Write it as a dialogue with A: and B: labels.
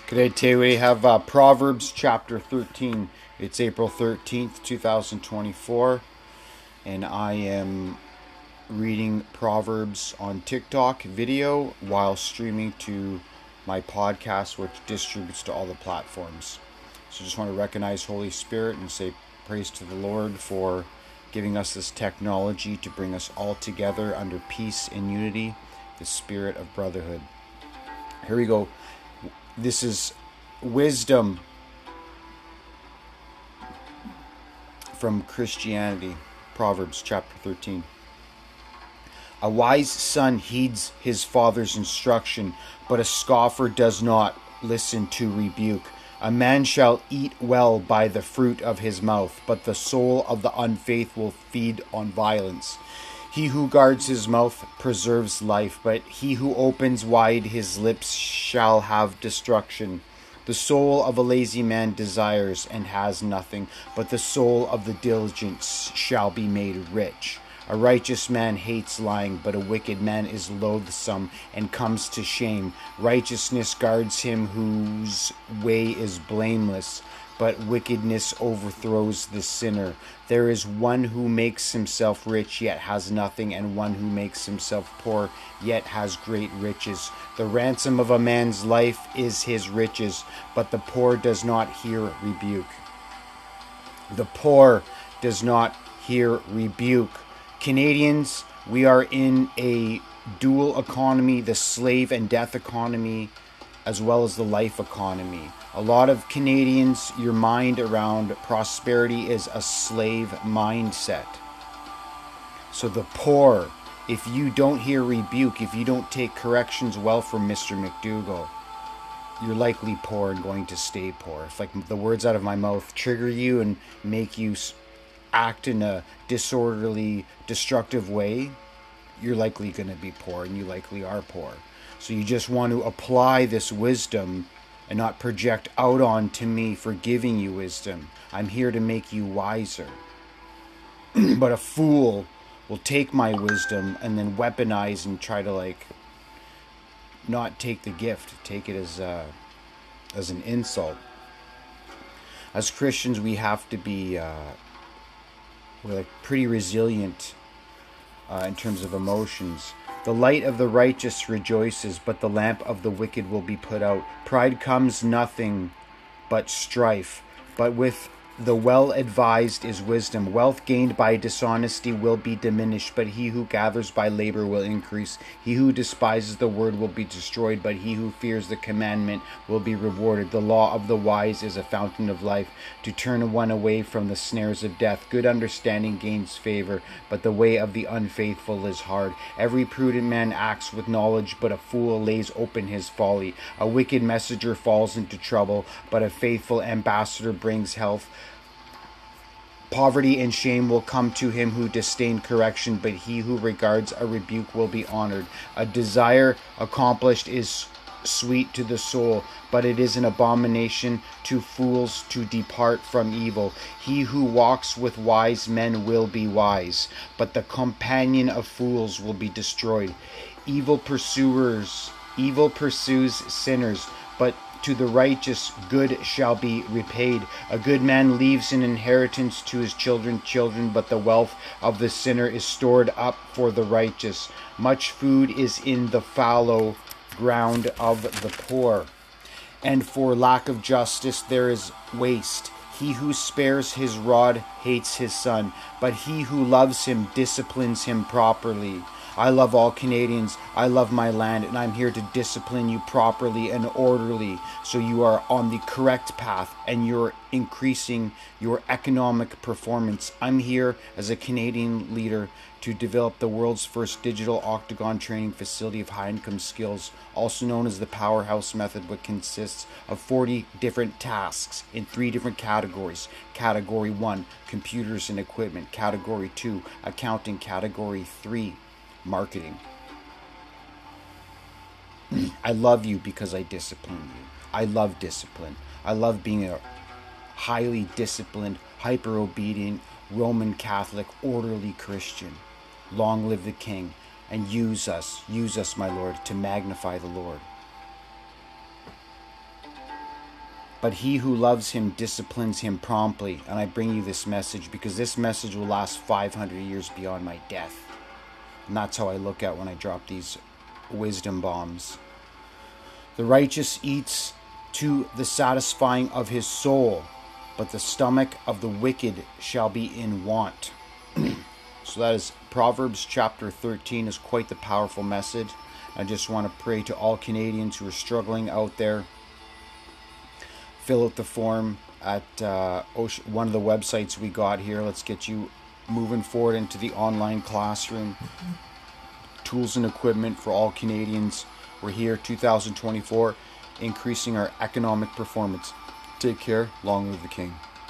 A: Today we have Proverbs chapter 13. It's April 13th, 2024, and I am reading Proverbs on TikTok video while streaming to my podcast, which distributes to all the platforms. So just want to recognize Holy Spirit and say praise to the Lord for giving us this technology to bring us all together under peace and unity, the spirit of brotherhood. Here we go. This is wisdom from Christianity, Proverbs chapter 13. A wise son heeds his father's instruction, but a scoffer does not listen to rebuke. A man shall eat well by the fruit of his mouth, but the soul of the unfaithful feed on violence. He who guards his mouth preserves life, but he who opens wide his lips shall have destruction. The soul of a lazy man desires and has nothing, but the soul of the diligent shall be made rich. A righteous man hates lying, but a wicked man is loathsome and comes to shame. Righteousness guards him whose way is blameless, but wickedness overthrows the sinner. There is one who makes himself rich, yet has nothing, and one who makes himself poor, yet has great riches. The ransom of a man's life is his riches, but the poor does not hear rebuke. The poor does not hear rebuke. Canadians, we are in a dual economy, the slave and death economy, as well as the life economy. A lot of Canadians, your mind around prosperity is a slave mindset. So the poor, if you don't hear rebuke, if you don't take corrections well from Mr. McDougall, you're likely poor and going to stay poor. If like the words out of my mouth trigger you and make you act in a disorderly, destructive way, you're likely going to be poor, and you likely are poor. So you just want to apply this wisdom and not project out onto me for giving you wisdom. I'm here to make you wiser. But a fool will take my wisdom and then weaponize and try to not take the gift, take it as an insult. As Christians, we have to be we're pretty resilient in terms of emotions. The light of the righteous rejoices, but the lamp of the wicked will be put out. Pride comes nothing but strife, but with the well-advised is wisdom. Wealth gained by dishonesty will be diminished, but he who gathers by labor will increase. He who despises the word will be destroyed, but he who fears the commandment will be rewarded. The law of the wise is a fountain of life, to turn one away from the snares of death. Good understanding gains favor, but the way of the unfaithful is hard. Every prudent man acts with knowledge, but a fool lays open his folly. A wicked messenger falls into trouble, but a faithful ambassador brings health. Poverty and shame will come to him who disdain correction, but he who regards a rebuke will be honored. A desire accomplished is sweet to the soul, but it is an abomination to fools to depart from evil. He who walks with wise men will be wise, but the companion of fools will be destroyed. Evil pursues sinners, but to the righteous good shall be repaid. A good man leaves an inheritance to his children, but the wealth of the sinner is stored up for the righteous. Much food is in the fallow ground of the poor, and for lack of justice there is waste. He who spares his rod hates his son, but he who loves him disciplines him properly. I love all Canadians. I love my land, and I'm here to discipline you properly and orderly so you are on the correct path and you're increasing your economic performance. I'm here as a Canadian leader to develop the world's first digital octagon training facility of high-income skills, also known as the Powerhouse Method, which consists of 40 different tasks in 3 different categories. Category 1, computers and equipment. Category 2, accounting. Category 3, marketing. I love you because I discipline you. I love discipline. I love being a highly disciplined, hyper-obedient, Roman Catholic, orderly Christian. Long live the King, and use us, my Lord, to magnify the Lord. but he who loves him disciplines him promptly. And I bring you this message because this message will last 500 years beyond my death. And that's how I look at when I drop these wisdom bombs. The righteous eats to the satisfying of his soul, but the stomach of the wicked shall be in want. So that is Proverbs chapter 13, is quite the powerful message. I just want to pray to all Canadians who are struggling out there. Fill out the form at one of the websites we got here. Let's get you moving forward into the online classroom. Tools and equipment for all Canadians. We're here 2024, increasing our economic performance. Take care. Long live the King.